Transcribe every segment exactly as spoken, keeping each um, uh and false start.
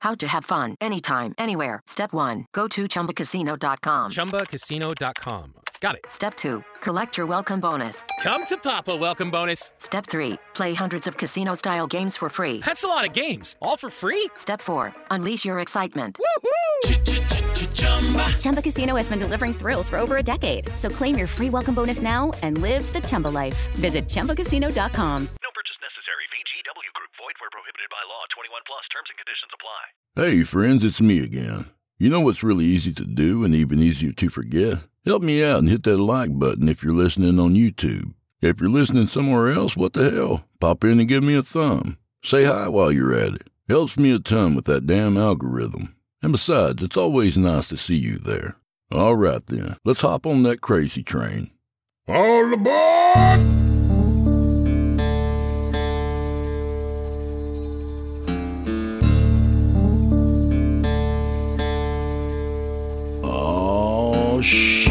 How to have fun anytime, anywhere. Step one. Go to Chumba Casino dot com. Chumba Casino dot com. Got it. Step two. Collect your welcome bonus. Come to Papa welcome bonus. Step three. Play hundreds of casino-style games for free. That's a lot of games. All for free? Step four. Unleash your excitement. Woohoo! Chumba Casino has been delivering thrills for over a decade. So claim your free welcome bonus now and live the Chumba life. Visit Chumba Casino dot com. No purchase necessary. V G W Group. Void where prohibited by law. twenty-one plus. Terms and conditions apply. Hey, friends, it's me again. You know what's really easy to do and even easier to forget? Help me out and hit that like button if you're listening on YouTube. If you're listening somewhere else, what the hell? Pop in and give me a thumb. Say hi while you're at it. Helps me a ton with that damn algorithm. And besides, it's always nice to see you there. All right then, let's hop on that crazy train. All aboard! Oh, shit.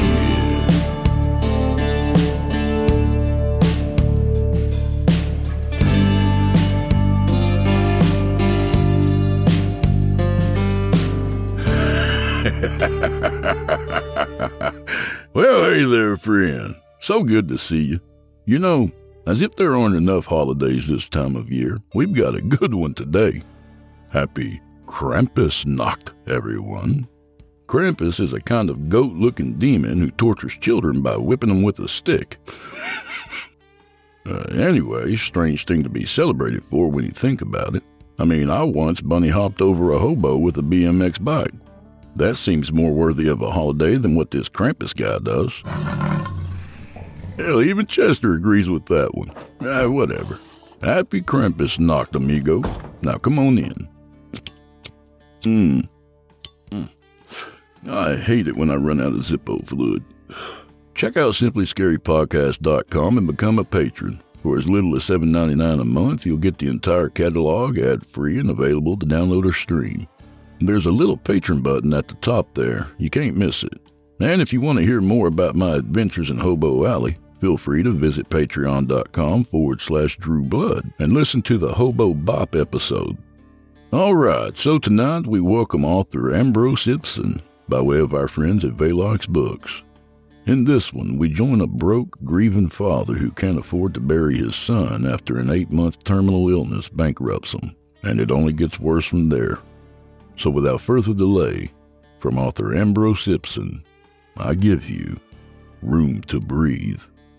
Well, hey there, friend. So good to see you. You know, as if there aren't enough holidays this time of year, we've got a good one today. Happy Krampusnacht, everyone. Krampus is a kind of goat-looking demon who tortures children by whipping them with a stick. uh, anyway, strange thing to be celebrated for when you think about it. I mean, I once bunny-hopped over a hobo with a B M X bike. That seems more worthy of a holiday than what this Krampus guy does. Hell, even Chester agrees with that one. Ah, whatever. Happy Krampusnacht, amigo. Now come on in. Mmm. Mm. I hate it when I run out of Zippo fluid. Check out simply scary podcast dot com and become a patron. For as little as seven dollars and ninety-nine cents a month, you'll get the entire catalog ad-free and available to download or stream. There's a little patron button at the top there. You can't miss it. And if you want to hear more about my adventures in Hobo Alley, feel free to visit patreon.com forward slash Drew Blood and listen to the Hobo Bop episode. All right, so tonight we welcome author Ambrose Ibsen by way of our friends at Velox Books. In this one, we join a broke, grieving father who can't afford to bury his son after an eight-month terminal illness bankrupts him, and it only gets worse from there. So without further delay, from author Ambrose Ibsen, I give you Room to Breathe.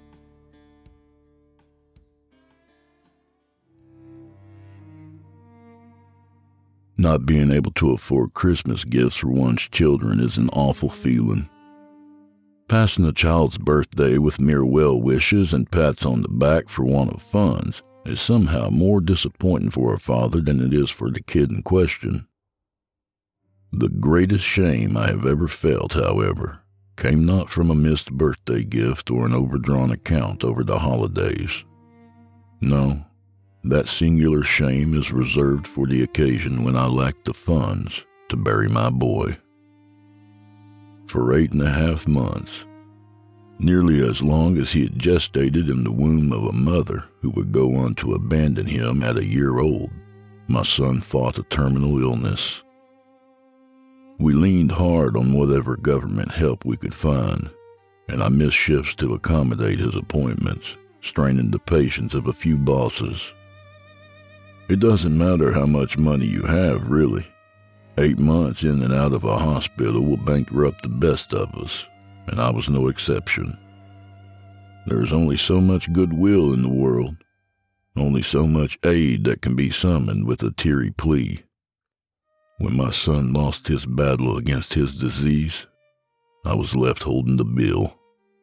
Not being able to afford Christmas gifts for one's children is an awful feeling. Passing a child's birthday with mere well wishes and pats on the back for want of funds is somehow more disappointing for a father than it is for the kid in question. The greatest shame I have ever felt, however, came not from a missed birthday gift or an overdrawn account over the holidays. No, that singular shame is reserved for the occasion when I lacked the funds to bury my boy. For eight and a half months, nearly as long as he had gestated in the womb of a mother who would go on to abandon him at a year old, my son fought a terminal illness. We leaned hard on whatever government help we could find, and I missed shifts to accommodate his appointments, straining the patience of a few bosses. It doesn't matter how much money you have, really. Eight months in and out of a hospital will bankrupt the best of us, and I was no exception. There is only so much goodwill in the world, only so much aid that can be summoned with a teary plea. When my son lost his battle against his disease, I was left holding the bill.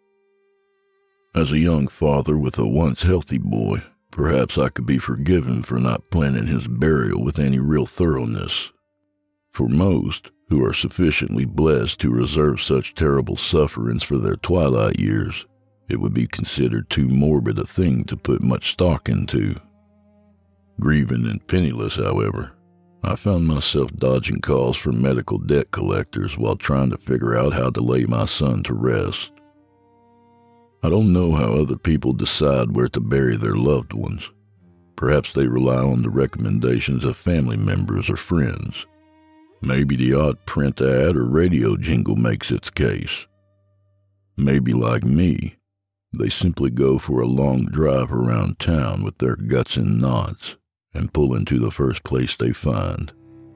As a young father with a once healthy boy, perhaps I could be forgiven for not planning his burial with any real thoroughness. For most, who are sufficiently blessed to reserve such terrible sufferings for their twilight years, it would be considered too morbid a thing to put much stock into. Grieving and penniless, however, I found myself dodging calls from medical debt collectors while trying to figure out how to lay my son to rest. I don't know how other people decide where to bury their loved ones. Perhaps they rely on the recommendations of family members or friends. Maybe the odd print ad or radio jingle makes its case. Maybe, like me, they simply go for a long drive around town with their guts in knots and pull into the first place they find.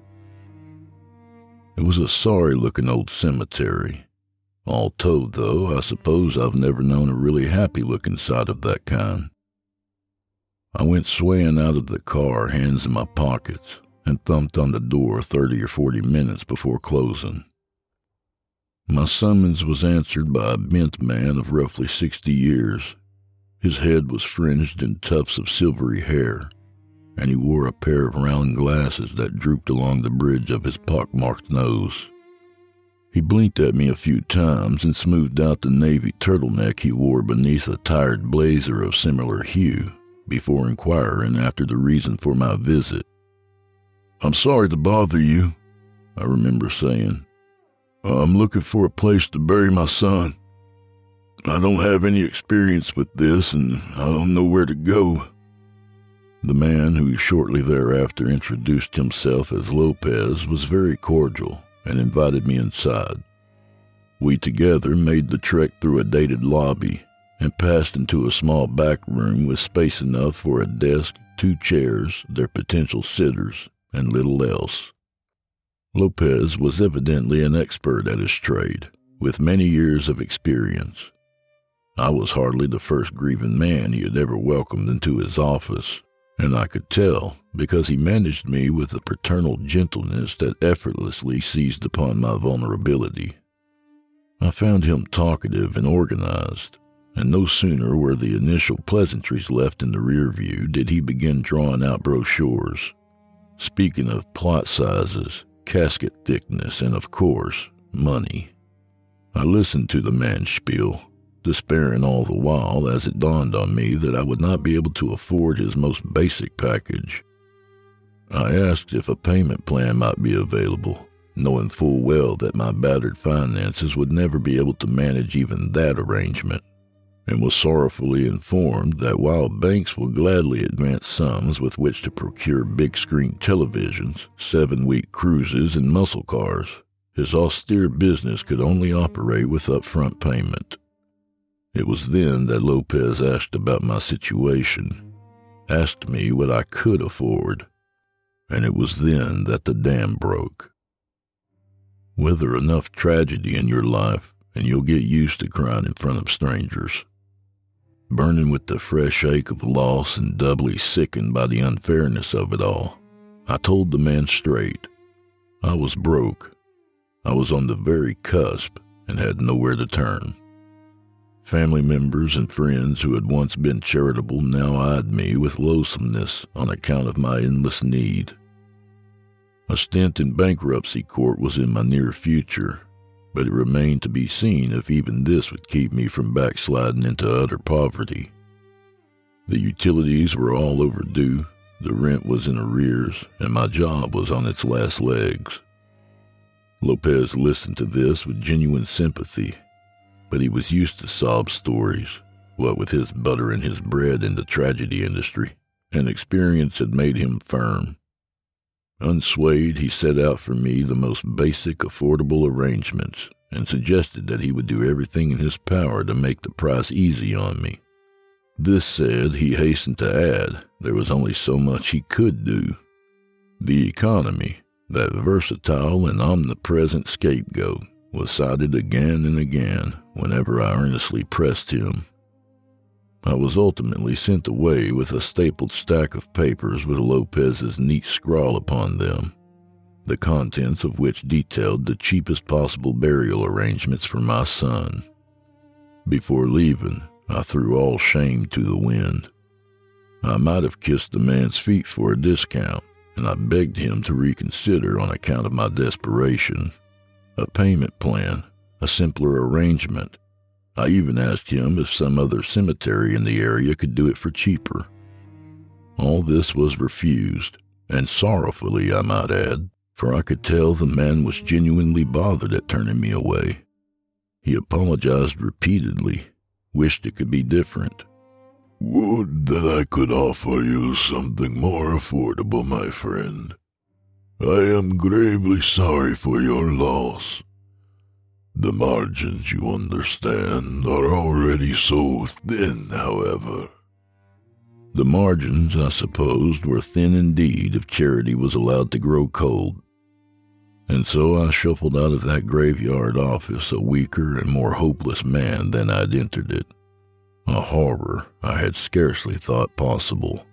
It was a sorry-looking old cemetery. All told, though, I suppose I've never known a really happy-looking side of that kind. I went swaying out of the car, hands in my pockets, and thumped on the door thirty or forty minutes before closing. My summons was answered by a bent man of roughly sixty years. His head was fringed in tufts of silvery hair, and he wore a pair of round glasses that drooped along the bridge of his pockmarked nose. He blinked at me a few times and smoothed out the navy turtleneck he wore beneath a tired blazer of similar hue before inquiring after the reason for my visit. "I'm sorry to bother you," I remember saying. "I'm looking for a place to bury my son. I don't have any experience with this, and I don't know where to go." The man, who shortly thereafter introduced himself as Lopez, was very cordial and invited me inside. We together made the trek through a dated lobby and passed into a small back room with space enough for a desk, two chairs, their potential sitters, and little else. Lopez was evidently an expert at his trade, with many years of experience. I was hardly the first grieving man he had ever welcomed into his office, and I could tell because he managed me with a paternal gentleness that effortlessly seized upon my vulnerability. I found him talkative and organized, and no sooner were the initial pleasantries left in the rear view did he begin drawing out brochures, speaking of plot sizes, casket thickness, and of course, money. I listened to the man's spiel, despairing all the while as it dawned on me that I would not be able to afford his most basic package. I asked if a payment plan might be available, knowing full well that my battered finances would never be able to manage even that arrangement, and was sorrowfully informed that while banks will gladly advance sums with which to procure big-screen televisions, seven-week cruises, and muscle cars, his austere business could only operate with upfront payment. It was then that Lopez asked about my situation, asked me what I could afford, and it was then that the dam broke. Weather enough tragedy in your life, and you'll get used to crying in front of strangers. Burning with the fresh ache of loss and doubly sickened by the unfairness of it all, I told the man straight. I was broke. I was on the very cusp and had nowhere to turn. Family members and friends who had once been charitable now eyed me with loathsomeness on account of my endless need. A stint in bankruptcy court was in my near future, but it remained to be seen if even this would keep me from backsliding into utter poverty. The utilities were all overdue, the rent was in arrears, and my job was on its last legs. Lopez listened to this with genuine sympathy, but he was used to sob stories, what with his buttering his bread in the tragedy industry, and experience had made him firm. Unswayed, he set out for me the most basic, affordable arrangements and suggested that he would do everything in his power to make the price easy on me. This said, he hastened to add there was only so much he could do. The economy, that versatile and omnipresent scapegoat, was cited again and again whenever I earnestly pressed him. I was ultimately sent away with a stapled stack of papers with Lopez's neat scrawl upon them, the contents of which detailed the cheapest possible burial arrangements for my son. Before leaving, I threw all shame to the wind. I might have kissed the man's feet for a discount, and I begged him to reconsider on account of my desperation. A payment plan, a simpler arrangement. I even asked him if some other cemetery in the area could do it for cheaper. All this was refused, and sorrowfully, I might add, for I could tell the man was genuinely bothered at turning me away. He apologized repeatedly, wished it could be different. "Would that I could offer you something more affordable, my friend. I am gravely sorry for your loss. The margins, you understand, are already so thin, however. The margins, I supposed, were thin indeed if charity was allowed to grow cold. And so I shuffled out of that graveyard office a weaker and more hopeless man than I'd entered it. A horror I had scarcely thought possible.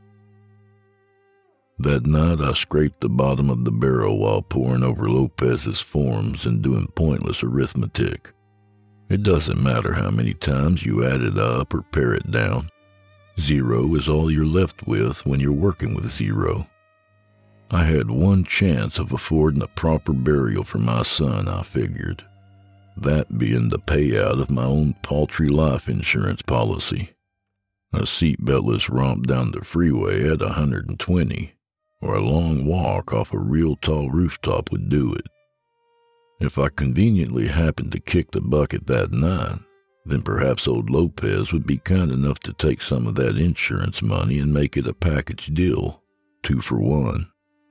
That night I scraped the bottom of the barrel while poring over Lopez's forms and doing pointless arithmetic. It doesn't matter how many times you add it up or pare it down. Zero is all you're left with when you're working with zero. I had one chance of affording a proper burial for my son, I figured. That being the payout of my own paltry life insurance policy. A seatbeltless romp down the freeway at one hundred twenty, or a long walk off a real tall rooftop would do it. If I conveniently happened to kick the bucket that night, then perhaps old Lopez would be kind enough to take some of that insurance money and make it a package deal, two for one.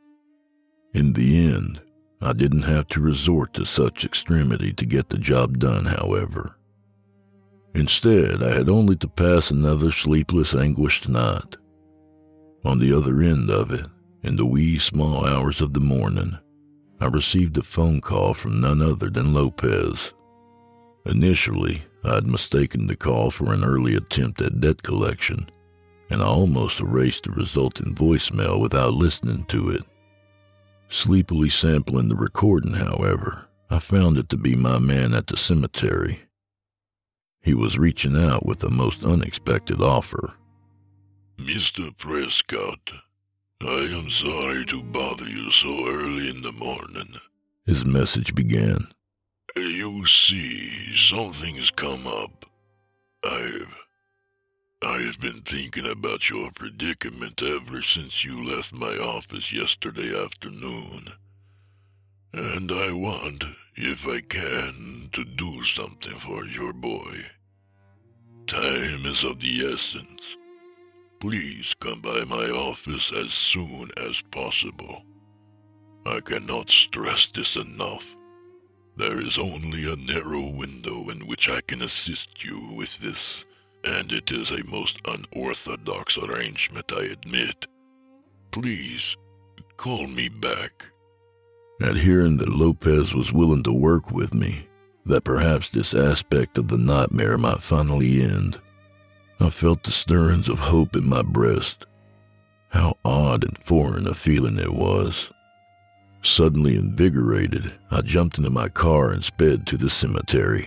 In the end, I didn't have to resort to such extremity to get the job done, however. Instead, I had only to pass another sleepless, anguished night. On the other end of it, in the wee small hours of the morning, I received a phone call from none other than Lopez. Initially, I had mistaken the call for an early attempt at debt collection, and I almost erased the resulting voicemail without listening to it. Sleepily sampling the recording, however, I found it to be my man at the cemetery. He was reaching out with a most unexpected offer. Mister Prescott, I am sorry to bother you so early in the morning, his message began. You see, something's come up. I've... I've been thinking about your predicament ever since you left my office yesterday afternoon. And I want, if I can, to do something for your boy. Time is of the essence. Please come by my office as soon as possible. I cannot stress this enough. There is only a narrow window in which I can assist you with this, and it is a most unorthodox arrangement, I admit. Please, call me back. At hearing that Lopez was willing to work with me, that perhaps this aspect of the nightmare might finally end, I felt the stirrings of hope in my breast. How odd and foreign a feeling it was. Suddenly invigorated, I jumped into my car and sped to the cemetery.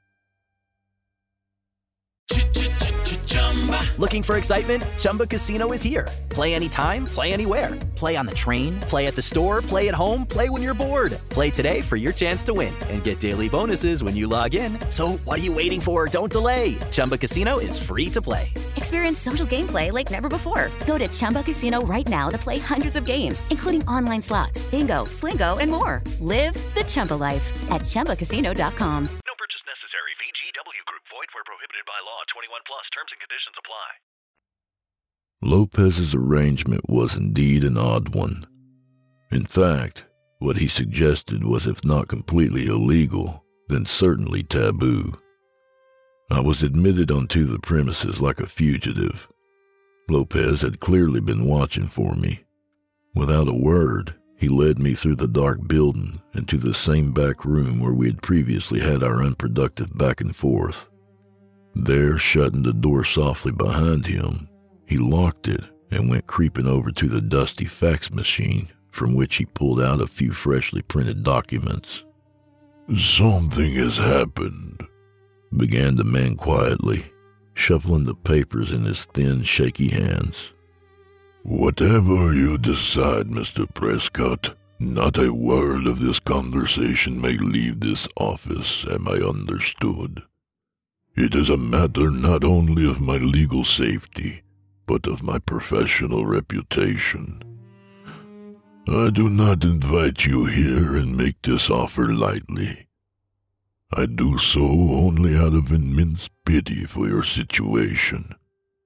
Looking for excitement? Chumba Casino is here. Play anytime, play anywhere. Play on the train, play at the store, play at home, play when you're bored. Play today for your chance to win and get daily bonuses when you log in. So what are you waiting for? Don't delay. Chumba Casino is free to play. Experience social gameplay like never before. Go to Chumba Casino right now to play hundreds of games, including online slots, bingo, Slingo, and more. Live the Chumba life at Chumba Casino dot com. No purchase necessary. V G W Group. Void where prohibited by law. twenty-one plus. Terms and conditions apply. Lopez's arrangement was indeed an odd one. In fact, what he suggested was if not completely illegal, then certainly taboo. I was admitted onto the premises like a fugitive. Lopez had clearly been watching for me. Without a word, he led me through the dark building and to the same back room where we had previously had our unproductive back and forth. There, shutting the door softly behind him, he locked it and went creeping over to the dusty fax machine, from which he pulled out a few freshly printed documents. Something has happened, began the man quietly, shuffling the papers in his thin, shaky hands. Whatever you decide, Mister Prescott, not a word of this conversation may leave this office, am I understood? It is a matter not only of my legal safety, but of my professional reputation. I do not invite you here and make this offer lightly. I do so only out of immense pity for your situation.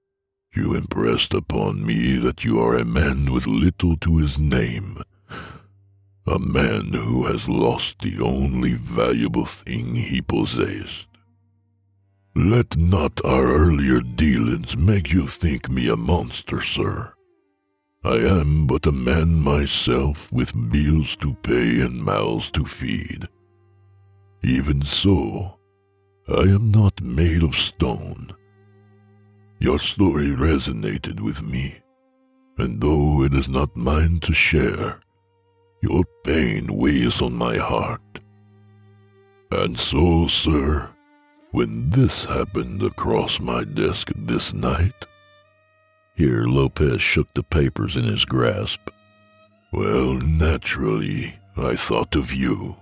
You impressed upon me that you are a man with little to his name, A man who has lost the only valuable thing he possessed. Let not our earlier dealings make you think me a monster, sir. I am but a man myself with bills to pay and mouths to feed. Even so, I am not made of stone. Your story resonated with me, and though it is not mine to share, your pain weighs on my heart. And so, sir, when this happened across my desk this night... Here Lopez shook the papers in his grasp. Well, naturally, I thought of you.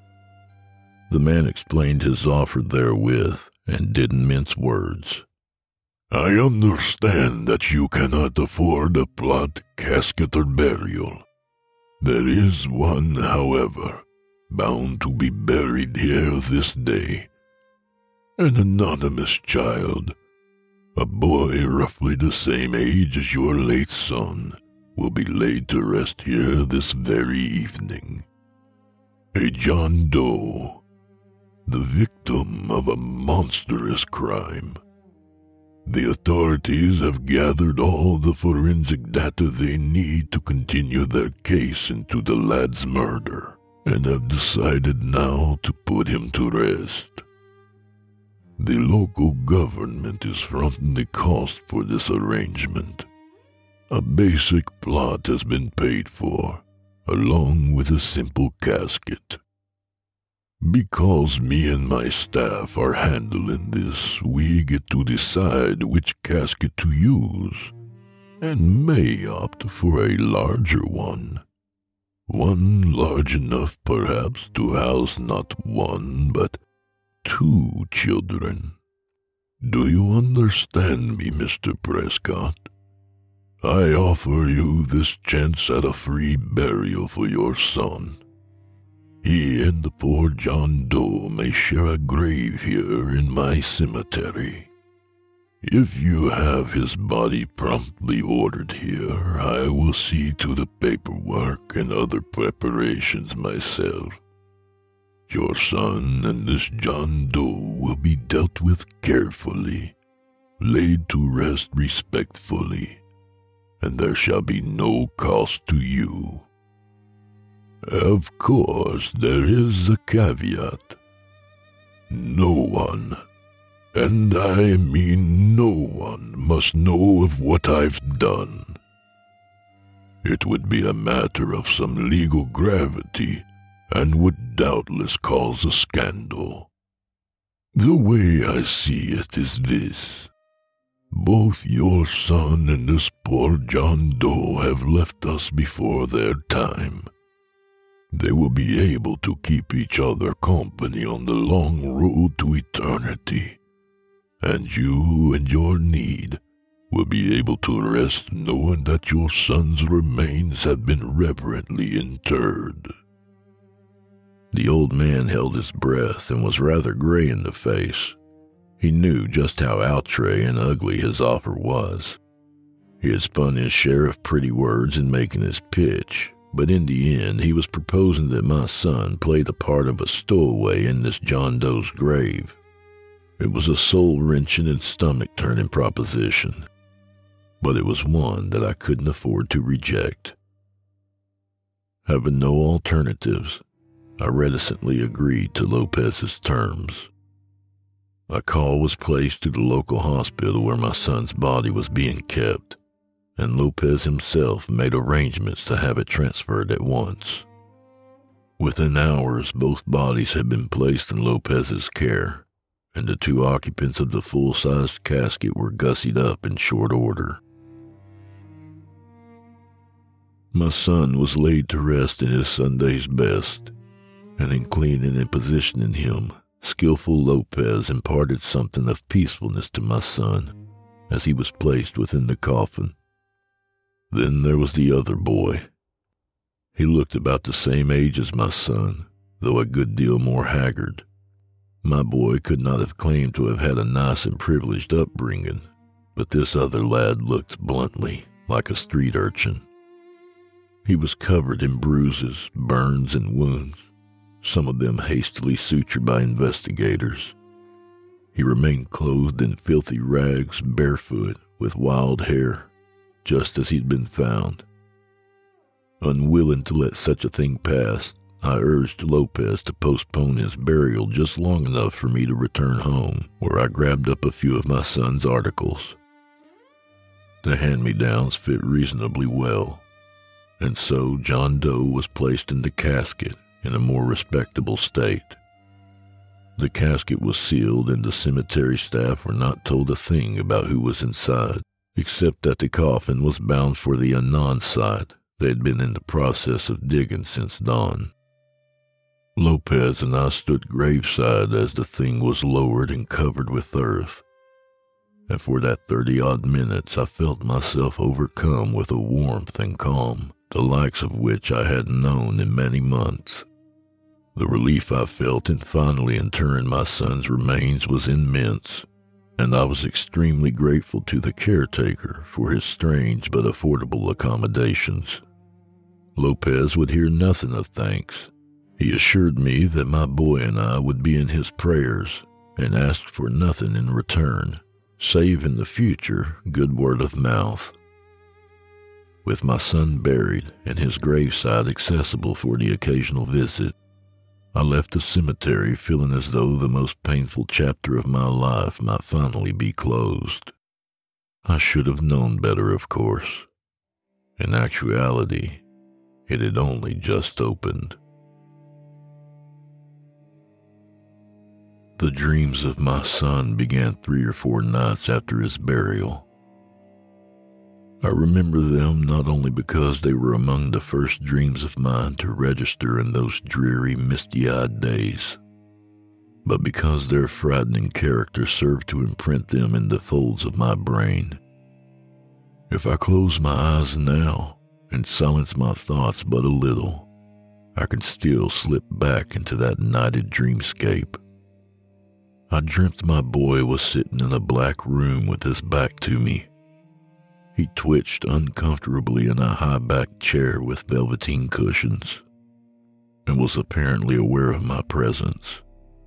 The man explained his offer therewith, and didn't mince words. I understand that you cannot afford a plot, casket, or burial. There is one, however, bound to be buried here this day. An anonymous child, a boy roughly the same age as your late son, will be laid to rest here this very evening. A John Doe, the victim of a monstrous crime. The authorities have gathered all the forensic data they need to continue their case into the lad's murder, and have decided now to put him to rest. The local government is fronting the cost for this arrangement. A basic plot has been paid for, along with a simple casket. Because me and my staff are handling this, we get to decide which casket to use, and may opt for a larger one. One large enough, perhaps, to house not one, but two children. Do you understand me, Mister Prescott? I offer you this chance at a free burial for your son. He and the poor John Doe may share a grave here in my cemetery. If you have his body promptly ordered here, I will see to the paperwork and other preparations myself. Your son and this John Doe will be dealt with carefully, laid to rest respectfully, and there shall be no cost to you. Of course, there is a caveat. No one, and I mean no one, must know of what I've done. It would be a matter of some legal gravity, and would doubtless cause a scandal. The way I see it is this. Both your son and this poor John Doe have left us before their time. They will be able to keep each other company on the long road to eternity, and you and your need will be able to rest knowing that your son's remains have been reverently interred. The old man held his breath and was rather gray in the face. He knew just how outre and ugly his offer was. He had spun his share of pretty words in making his pitch, but in the end he was proposing that my son play the part of a stowaway in this John Doe's grave. It was a soul-wrenching and stomach-turning proposition, but it was one that I couldn't afford to reject. Having no alternatives, I reticently agreed to Lopez's terms. A call was placed to the local hospital where my son's body was being kept, and Lopez himself made arrangements to have it transferred at once. Within hours, both bodies had been placed in Lopez's care, and the two occupants of the full-sized casket were gussied up in short order. My son was laid to rest in his Sunday's best, and in cleaning and positioning him, skillful Lopez imparted something of peacefulness to my son as he was placed within the coffin. Then there was the other boy. He looked about the same age as my son, though a good deal more haggard. My boy could not have claimed to have had a nice and privileged upbringing, but this other lad looked bluntly like a street urchin. He was covered in bruises, burns, and wounds, some of them hastily sutured by investigators. He remained clothed in filthy rags, barefoot, with wild hair, just as he'd been found. Unwilling to let such a thing pass, I urged Lopez to postpone his burial just long enough for me to return home, where I grabbed up a few of my son's articles. The hand-me-downs fit reasonably well, and so John Doe was placed in the casket in a more respectable state. The casket was sealed, and the cemetery staff were not told a thing about who was inside, except that the coffin was bound for the Anon site they had been in the process of digging since dawn. Lopez and I stood graveside as the thing was lowered and covered with earth, and for that thirty-odd minutes I felt myself overcome with a warmth and calm, the likes of which I hadn't known in many months. The relief I felt in finally interring my son's remains was immense, and I was extremely grateful to the caretaker for his strange but affordable accommodations. Lopez would hear nothing of thanks. He assured me that my boy and I would be in his prayers and asked for nothing in return, save in the future good word of mouth. With my son buried and his graveside accessible for the occasional visit, I left the cemetery feeling as though the most painful chapter of my life might finally be closed. I should have known better, of course. In actuality, it had only just opened. The dreams of my son began three or four nights after his burial. I remember them not only because they were among the first dreams of mine to register in those dreary, misty-eyed days, but because their frightening character served to imprint them in the folds of my brain. If I close my eyes now and silence my thoughts but a little, I can still slip back into that nighted dreamscape. I dreamt my boy was sitting in a black room with his back to me. He twitched uncomfortably in a high-backed chair with velveteen cushions, and was apparently aware of my presence.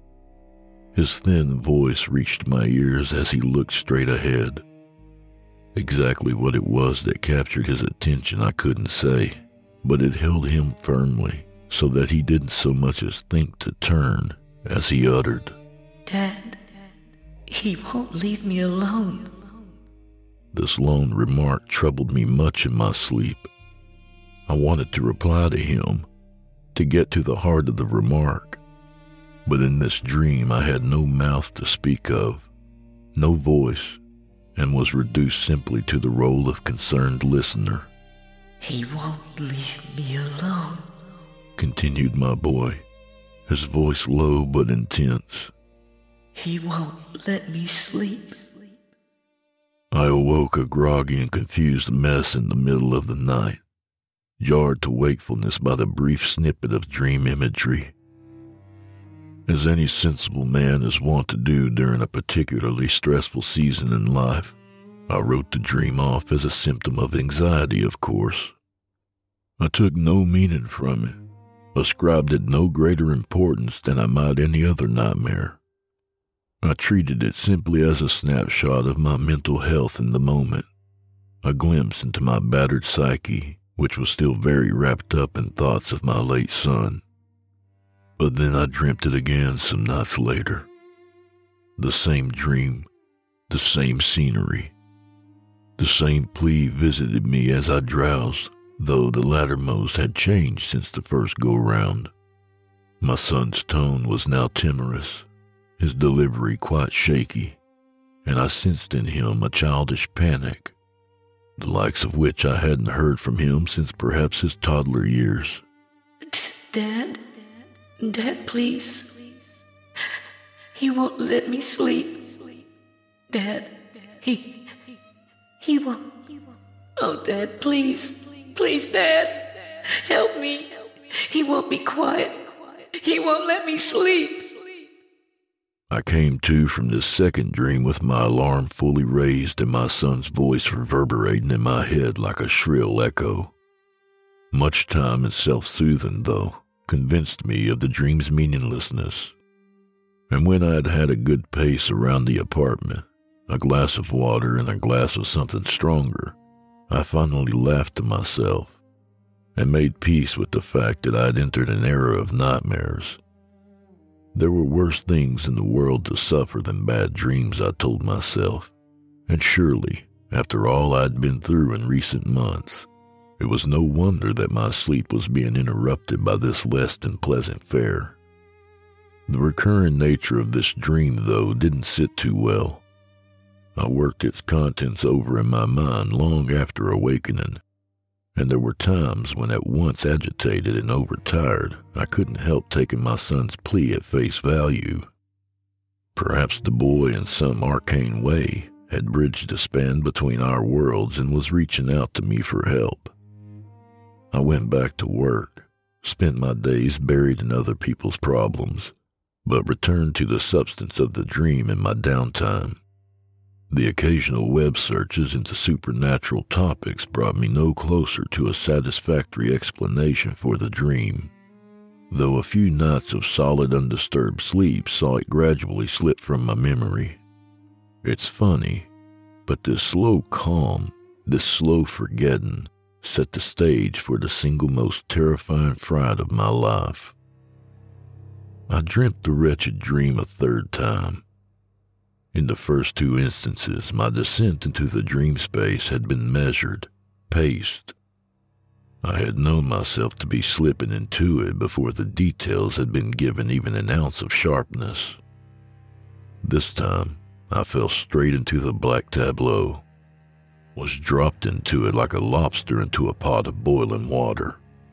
His thin voice reached my ears as he looked straight ahead. Exactly what it was that captured his attention I couldn't say, but it held him firmly so that he didn't so much as think to turn as he uttered, "Dad, he won't leave me alone." This lone remark troubled me much in my sleep. I wanted to reply to him, to get to the heart of the remark, but in this dream I had no mouth to speak of, no voice, and was reduced simply to the role of concerned listener. "He won't leave me alone," continued my boy, his voice low but intense. "He won't let me sleep." I awoke a groggy and confused mess in the middle of the night, jarred to wakefulness by the brief snippet of dream imagery. As any sensible man is wont to do during a particularly stressful season in life, I wrote the dream off as a symptom of anxiety, of course. I took no meaning from it, ascribed it no greater importance than I might any other nightmare. I treated it simply as a snapshot of my mental health in the moment, a glimpse into my battered psyche, which was still very wrapped up in thoughts of my late son. But then I dreamt it again some nights later. The same dream, the same scenery. The same plea visited me as I drowsed, though the lattermost had changed since the first go-round. My son's tone was now timorous, his delivery quite shaky, and I sensed in him a childish panic, the likes of which I hadn't heard from him since perhaps his toddler years. "Dad, Dad, please. He won't let me sleep. Dad, he, he won't. Oh, Dad, please, please, Dad, help me. He won't be quiet. He won't let me sleep." I came to from this second dream with my alarm fully raised and my son's voice reverberating in my head like a shrill echo. Much time and self-soothing, though, convinced me of the dream's meaninglessness. And when I had had a good pace around the apartment, a glass of water and a glass of something stronger, I finally laughed to myself and made peace with the fact that I had entered an era of nightmares. There were worse things in the world to suffer than bad dreams, I told myself, and surely, after all I'd been through in recent months, it was no wonder that my sleep was being interrupted by this less than pleasant fare. The recurring nature of this dream, though, didn't sit too well. I worked its contents over in my mind long after awakening, and there were times when at once agitated and overtired, I couldn't help taking my son's plea at face value. Perhaps the boy in some arcane way had bridged the span between our worlds and was reaching out to me for help. I went back to work, spent my days buried in other people's problems, but returned to the substance of the dream in my downtime. The occasional web searches into supernatural topics brought me no closer to a satisfactory explanation for the dream, though a few nights of solid undisturbed sleep saw it gradually slip from my memory. It's funny, but this slow calm, this slow forgetting, set the stage for the single most terrifying fright of my life. I dreamt the wretched dream a third time. In the first two instances, my descent into the dream space had been measured, paced. I had known myself to be slipping into it before the details had been given even an ounce of sharpness. This time, I fell straight into the black tableau, was dropped into it like a lobster into a pot of boiling water.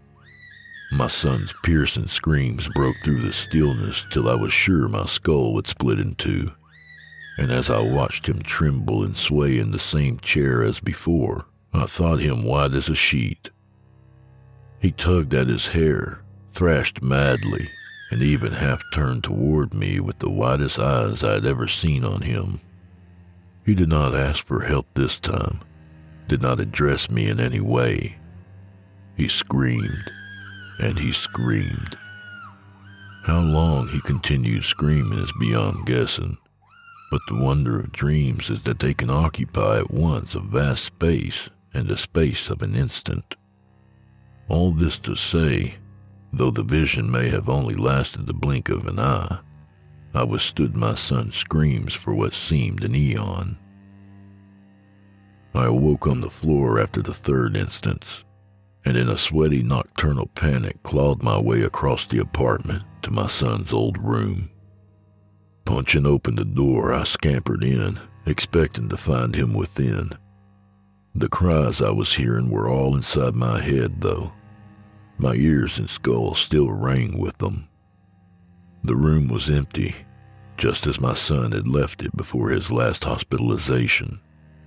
My son's piercing screams broke through the stillness till I was sure my skull would split in two. And as I watched him tremble and sway in the same chair as before, I thought him white as a sheet. He tugged at his hair, thrashed madly, and even half turned toward me with the whitest eyes I had ever seen on him. He did not ask for help this time, did not address me in any way. He screamed, and he screamed. How long he continued screaming is beyond guessing. But the wonder of dreams is that they can occupy at once a vast space and the space of an instant. All this to say, though the vision may have only lasted the blink of an eye, I withstood my son's screams for what seemed an eon. I awoke on the floor after the third instance, and in a sweaty nocturnal panic clawed my way across the apartment to my son's old room. Punching open the door, I scampered in, expecting to find him within. The cries I was hearing were all inside my head, though. My ears and skull still rang with them. The room was empty, just as my son had left it before his last hospitalization.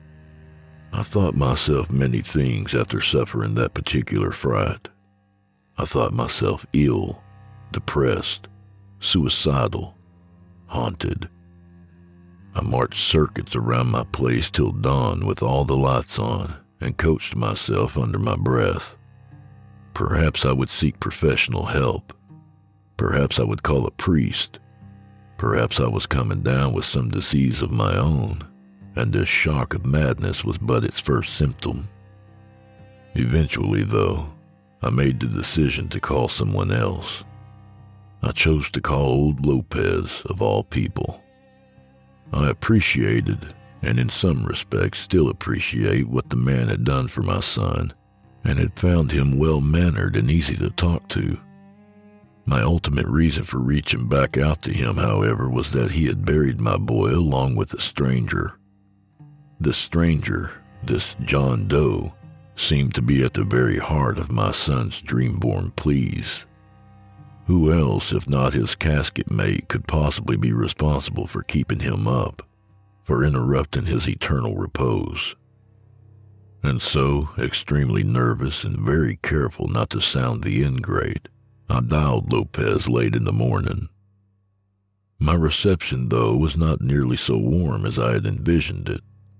I thought myself many things after suffering that particular fright. I thought myself ill, depressed, suicidal, haunted. I marched circuits around my place till dawn with all the lights on and coached myself under my breath. Perhaps I would seek professional help. Perhaps I would call a priest. Perhaps I was coming down with some disease of my own, and this shock of madness was but its first symptom. Eventually, though, I made the decision to call someone else. I chose to call old Lopez, of all people. I appreciated, and in some respects still appreciate, what the man had done for my son, and had found him well-mannered and easy to talk to. My ultimate reason for reaching back out to him, however, was that he had buried my boy along with a stranger. This stranger, this John Doe, seemed to be at the very heart of my son's dream-born pleas. Who else, if not his casket mate, could possibly be responsible for keeping him up, for interrupting his eternal repose? And so, extremely nervous and very careful not to sound the ingrate, I dialed Lopez late in the morning. My reception, though, was not nearly so warm as I had envisioned it.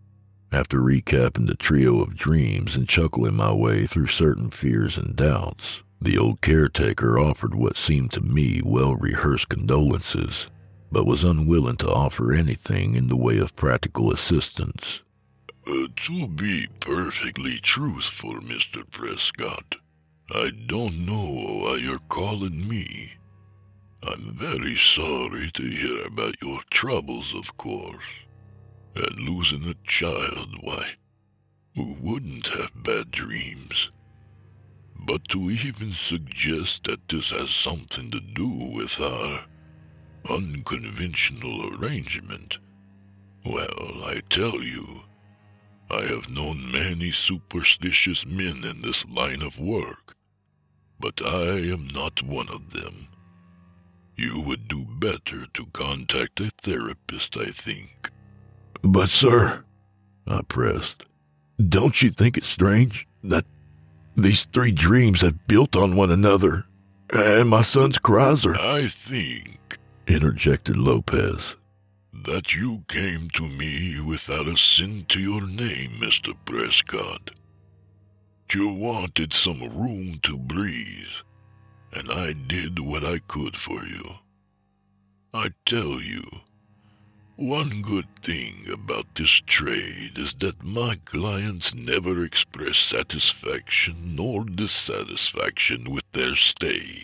After recapping the trio of dreams and chuckling my way through certain fears and doubts, the old caretaker offered what seemed to me well-rehearsed condolences, but was unwilling to offer anything in the way of practical assistance. Uh, to be perfectly truthful, Mister Prescott, I don't know why you're calling me. I'm very sorry to hear about your troubles, of course. And losing a child, why, who wouldn't have bad dreams? But to even suggest that this has something to do with our unconventional arrangement, well, I tell you, I have known many superstitious men in this line of work, but I am not one of them. You would do better to contact a therapist, I think. But, sir, I pressed, don't you think it's strange that these three dreams have built on one another, and my son's cries are— I think, interjected Lopez, that you came to me without a sin to your name, Mister Prescott. You wanted some room to breathe, and I did what I could for you. I tell you, one good thing about this trade is that my clients never express satisfaction nor dissatisfaction with their stay.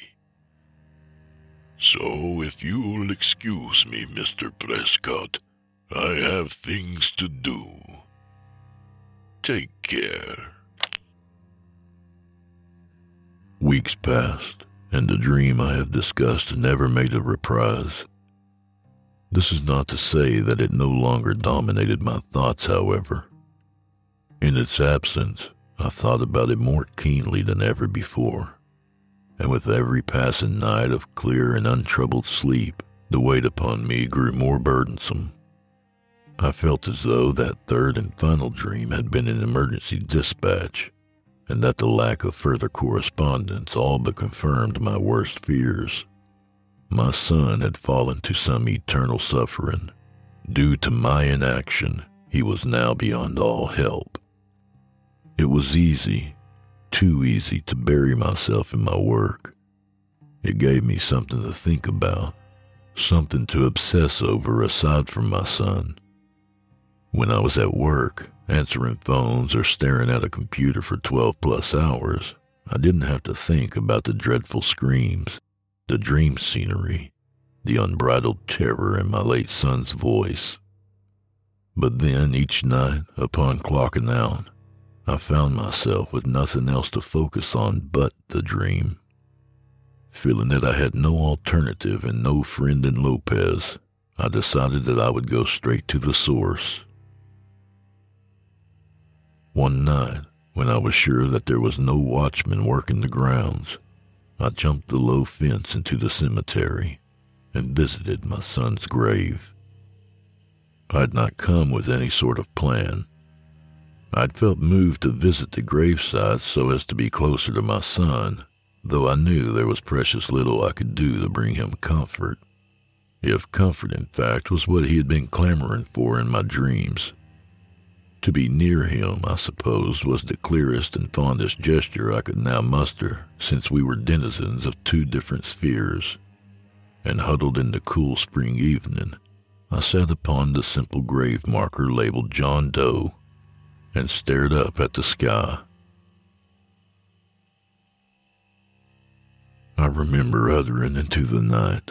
So if you'll excuse me, Mister Prescott, I have things to do. Take care. Weeks passed, and the dream I have discussed never made a reprise. This is not to say that it no longer dominated my thoughts, however. In its absence, I thought about it more keenly than ever before, and with every passing night of clear and untroubled sleep, the weight upon me grew more burdensome. I felt as though that third and final dream had been an emergency dispatch, and that the lack of further correspondence all but confirmed my worst fears. My son had fallen to some eternal suffering. Due to my inaction, he was now beyond all help. It was easy, too easy, to bury myself in my work. It gave me something to think about, something to obsess over aside from my son. When I was at work, answering phones or staring at a computer for twelve plus hours, I didn't have to think about the dreadful screams, the dream scenery, the unbridled terror in my late son's voice. But then, each night, upon clocking out, I found myself with nothing else to focus on but the dream. Feeling that I had no alternative and no friend in Lopez, I decided that I would go straight to the source. One night, when I was sure that there was no watchman working the grounds, I jumped the low fence into the cemetery and visited my son's grave. I'd not come with any sort of plan. I'd felt moved to visit the gravesite so as to be closer to my son, though I knew there was precious little I could do to bring him comfort. If comfort, in fact, was what he had been clamoring for in my dreams. To be near him, I suppose, was the clearest and fondest gesture I could now muster, since we were denizens of two different spheres. And huddled in the cool spring evening, I sat upon the simple grave marker labeled John Doe and stared up at the sky. I remember uttering into the night,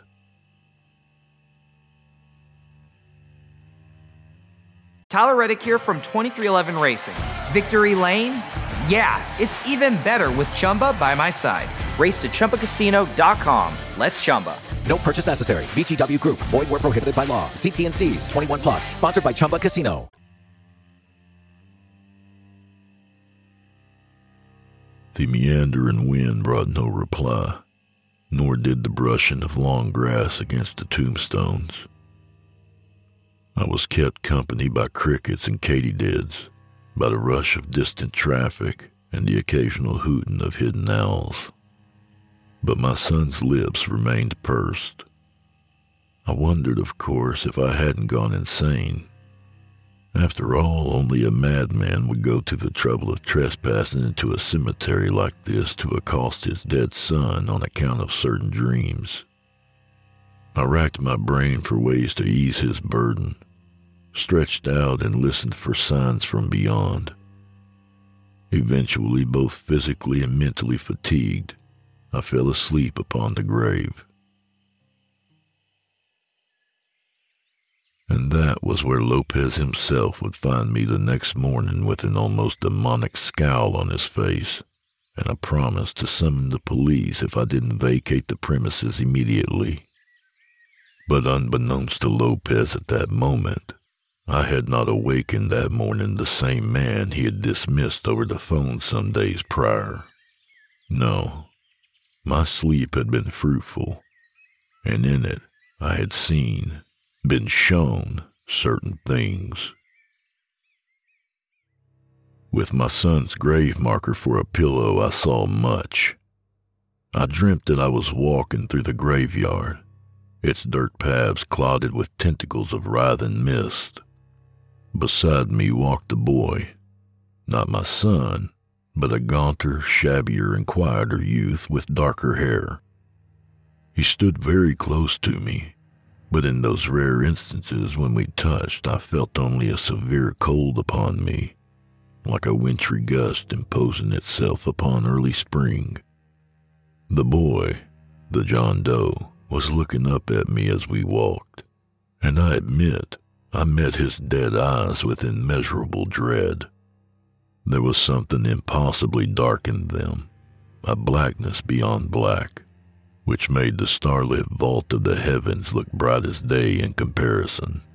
Tyler Reddick here from twenty-three eleven Racing. Victory Lane? Yeah, it's even better with Chumba by my side. Race to Chumba Casino dot com. Let's Chumba. No purchase necessary. V G W Group. Void where prohibited by law. See T and C's. twenty-one plus. Sponsored by Chumba Casino. The meandering wind brought no reply, nor did the brushing of long grass against the tombstones. I was kept company by crickets and katydids, by the rush of distant traffic and the occasional hooting of hidden owls. But my son's lips remained pursed. I wondered, of course, if I hadn't gone insane. After all, only a madman would go to the trouble of trespassing into a cemetery like this to accost his dead son on account of certain dreams. I racked my brain for ways to ease his burden, stretched out and listened for signs from beyond. Eventually, both physically and mentally fatigued, I fell asleep upon the grave. And that was where Lopez himself would find me the next morning with an almost demonic scowl on his face and a promise to summon the police if I didn't vacate the premises immediately. But unbeknownst to Lopez at that moment, I had not awakened that morning the same man he had dismissed over the phone some days prior. No, my sleep had been fruitful, and in it I had seen, been shown certain things. With my son's grave marker for a pillow, I saw much. I dreamt that I was walking through the graveyard, its dirt paths clouded with tentacles of writhing mist. Beside me walked the boy, not my son, but a gaunter, shabbier, and quieter youth with darker hair. He stood very close to me, but in those rare instances when we touched, I felt only a severe cold upon me, like a wintry gust imposing itself upon early spring. The boy, the John Doe, was looking up at me as we walked, and I admit I met his dead eyes with immeasurable dread. There was something impossibly dark in them, a blackness beyond black, which made the starlit vault of the heavens look bright as day in comparison.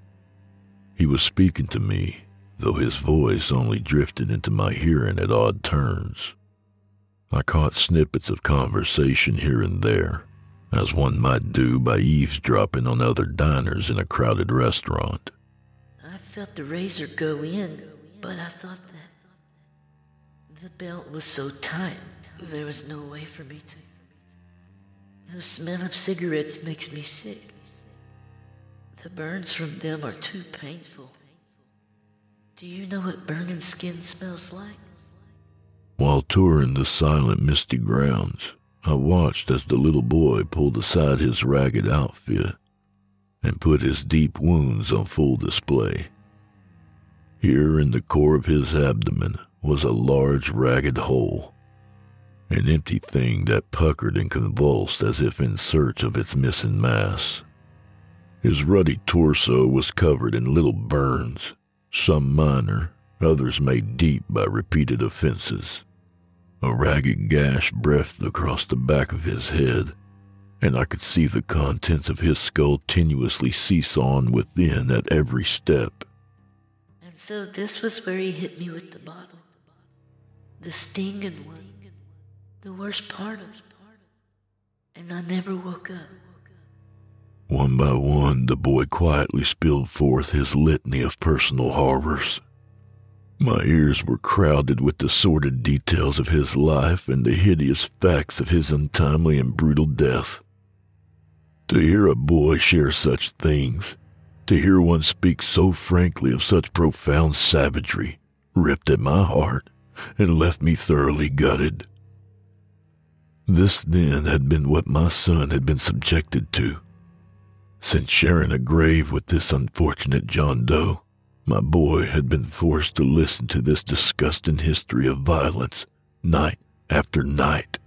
He was speaking to me, though his voice only drifted into my hearing at odd turns. I caught snippets of conversation here and there, as one might do by eavesdropping on other diners in a crowded restaurant. I felt the razor go in, but I thought that the belt was so tight, there was no way for me to. The smell of cigarettes makes me sick. The burns from them are too painful. Do you know what burning skin smells like? While touring the silent, misty grounds, I watched as the little boy pulled aside his ragged outfit and put his deep wounds on full display. Here in the core of his abdomen was a large, ragged hole, an empty thing that puckered and convulsed as if in search of its missing mass. His ruddy torso was covered in little burns, some minor, others made deep by repeated offenses. A ragged gash breathed across the back of his head, and I could see the contents of his skull tenuously seesawing within at every step. And so this was where he hit me with the bottle. The stinging one. The worst part of it. And I never woke up. One by one, the boy quietly spilled forth his litany of personal horrors. My ears were crowded with the sordid details of his life and the hideous facts of his untimely and brutal death. To hear a boy share such things, to hear one speak so frankly of such profound savagery, ripped at my heart and left me thoroughly gutted. This then had been what my son had been subjected to. Since sharing a grave with this unfortunate John Doe, my boy had been forced to listen to this disgusting history of violence, night after night.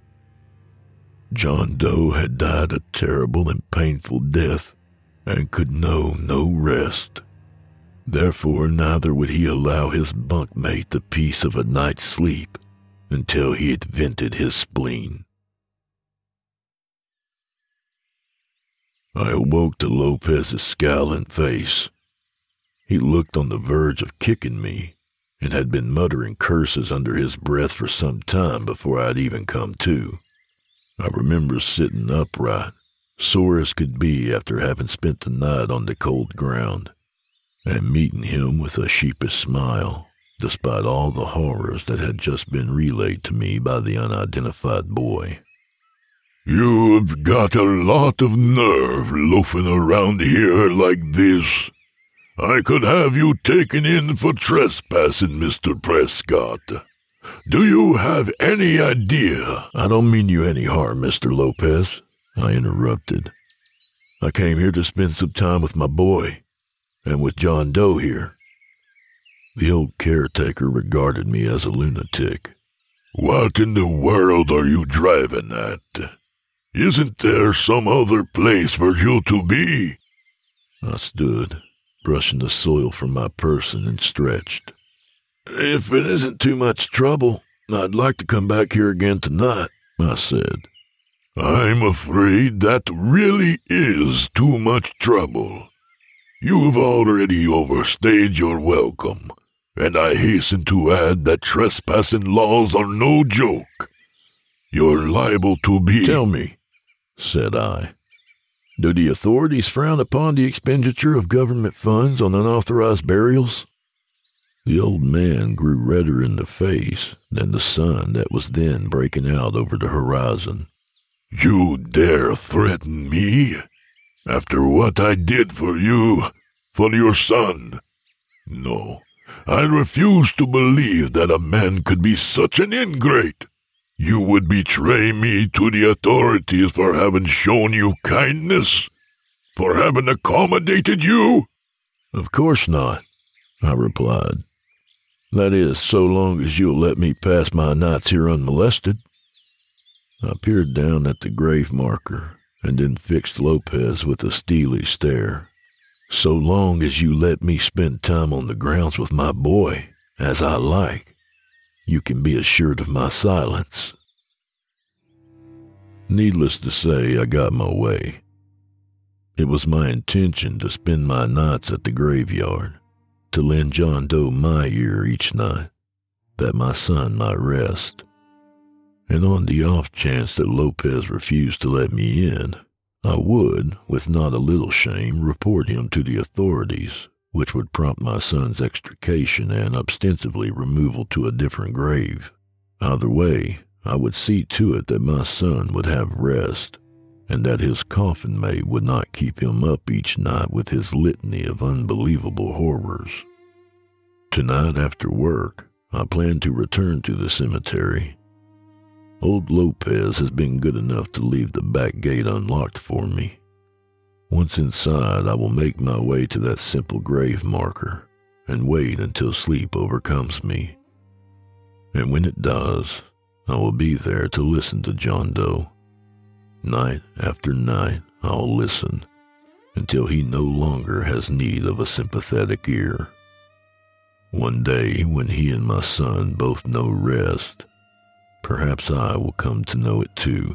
John Doe had died a terrible and painful death, and could know no rest. Therefore, neither would he allow his bunkmate the peace of a night's sleep until he had vented his spleen. I awoke to Lopez's scowling face. He looked on the verge of kicking me, and had been muttering curses under his breath for some time before I'd even come to. I remember sitting upright, sore as could be after having spent the night on the cold ground, and meeting him with a sheepish smile, despite all the horrors that had just been relayed to me by the unidentified boy. "You've got a lot of nerve loafing around here like this. I could have you taken in for trespassing, Mister Prescott. Do you have any idea? I don't mean you any harm, Mister Lopez, I interrupted. I came here to spend some time with my boy, and with John Doe here. The old caretaker regarded me as a lunatic. What in the world are you driving at? Isn't there some other place for you to be? I stood, brushing the soil from my person, and stretched. If it isn't too much trouble, I'd like to come back here again tonight, I said. I'm afraid that really is too much trouble. You've already overstayed your welcome, and I hasten to add that trespassing laws are no joke. You're liable to be— Tell me, said I, do the authorities frown upon the expenditure of government funds on unauthorized burials? The old man grew redder in the face than the sun that was then breaking out over the horizon. You dare threaten me? After what I did for you, for your son? No, I refuse to believe that a man could be such an ingrate. You would betray me to the authorities for having shown you kindness? For having accommodated you? Of course not, I replied. That is, so long as you'll let me pass my nights here unmolested. I peered down at the grave marker, and then fixed Lopez with a steely stare. So long as you let me spend time on the grounds with my boy, as I like, you can be assured of my silence. Needless to say, I got my way. It was my intention to spend my nights at the graveyard, to lend John Doe my ear each night, that my son might rest. And on the off chance that Lopez refused to let me in, I would, with not a little shame, report him to the authorities, which would prompt my son's extrication and ostensibly removal to a different grave. Either way, I would see to it that my son would have rest, and that his coffin mate would not keep him up each night with his litany of unbelievable horrors. Tonight after work, I plan to return to the cemetery. Old Lopez has been good enough to leave the back gate unlocked for me. Once inside, I will make my way to that simple grave marker and wait until sleep overcomes me. And when it does, I will be there to listen to John Doe. Night after night, I'll listen until he no longer has need of a sympathetic ear. One day, when he and my son both know rest, perhaps I will come to know it too.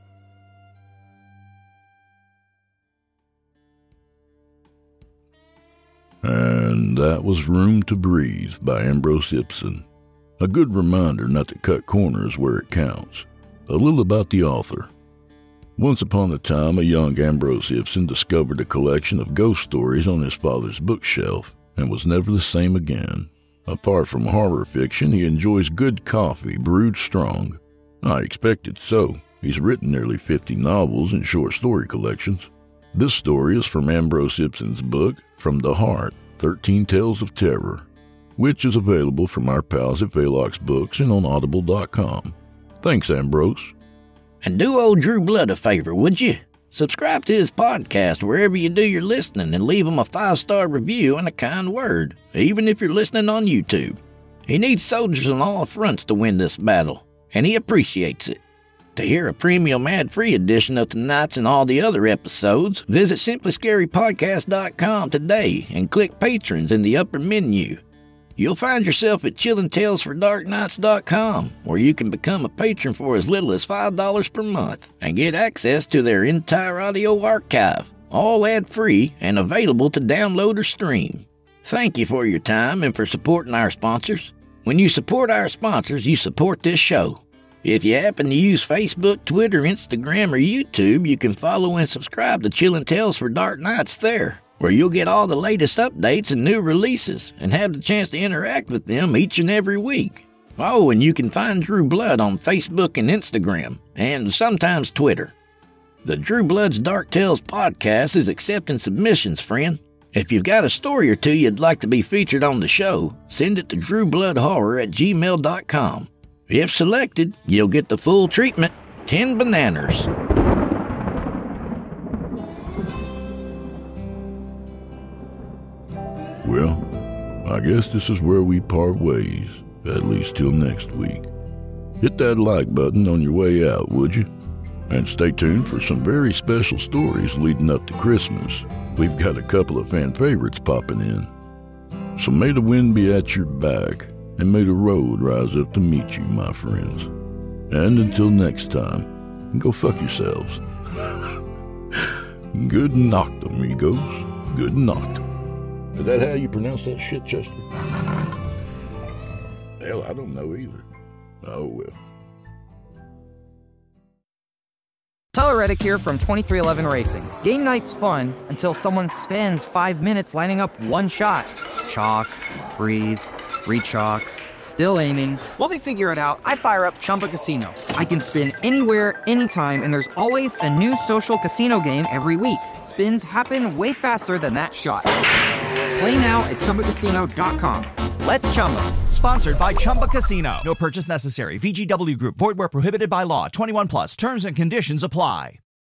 And that was Room to Breathe by Ambrose Ibsen. A good reminder not to cut corners where it counts. A little about the author. Once upon a time, a young Ambrose Ibsen discovered a collection of ghost stories on his father's bookshelf and was never the same again. Apart from horror fiction, he enjoys good coffee brewed strong. I expected so. He's written nearly fifty novels and short story collections. This story is from Ambrose Ibsen's book, From the Heart, thirteen Tales of Terror, which is available from our pals at Velox Books and on audible dot com. Thanks, Ambrose. And do old Drew Blood a favor, would you? Subscribe to his podcast wherever you do your listening and leave him a five-star review and a kind word, even if you're listening on YouTube. He needs soldiers on all fronts to win this battle, and he appreciates it. To hear a premium ad-free edition of tonight's and all the other episodes, visit simply scary podcast dot com today and click Patrons in the upper menu. You'll find yourself at chillin tales for dark nights dot com, where you can become a patron for as little as five dollars per month and get access to their entire audio archive, all ad-free and available to download or stream. Thank you for your time and for supporting our sponsors. When you support our sponsors, you support this show. If you happen to use Facebook, Twitter, Instagram, or YouTube, you can follow and subscribe to Chillin Tales for Dark Nights there, where you'll get all the latest updates and new releases and have the chance to interact with them each and every week. Oh, and you can find Drew Blood on Facebook and Instagram, and sometimes Twitter. The Drew Blood's Dark Tales podcast is accepting submissions, friend. If you've got a story or two you'd like to be featured on the show, send it to drew blood horror at gmail dot com. If selected, you'll get the full treatment, ten bananas. Well, I guess this is where we part ways, at least till next week. Hit that like button on your way out, would you? And stay tuned for some very special stories leading up to Christmas. We've got a couple of fan favorites popping in. So may the wind be at your back, and may the road rise up to meet you, my friends. And until next time, go fuck yourselves. Good night, amigos. Good night. Is that how you pronounce that shit, Chester? Hell, I don't know either. Oh, well. Tyler Reddick here from twenty-three eleven Racing. Game night's fun until someone spends five minutes lining up one shot. Chalk, breathe, re-chalk, still aiming. While they figure it out, I fire up Chumba Casino. I can spin anywhere, anytime, and there's always a new social casino game every week. Spins happen way faster than that shot. Play now at Chumba Casino dot com. Let's Chumba. Sponsored by Chumba Casino. No purchase necessary. V G W Group. Void where prohibited by law. twenty-one plus. Terms and conditions apply.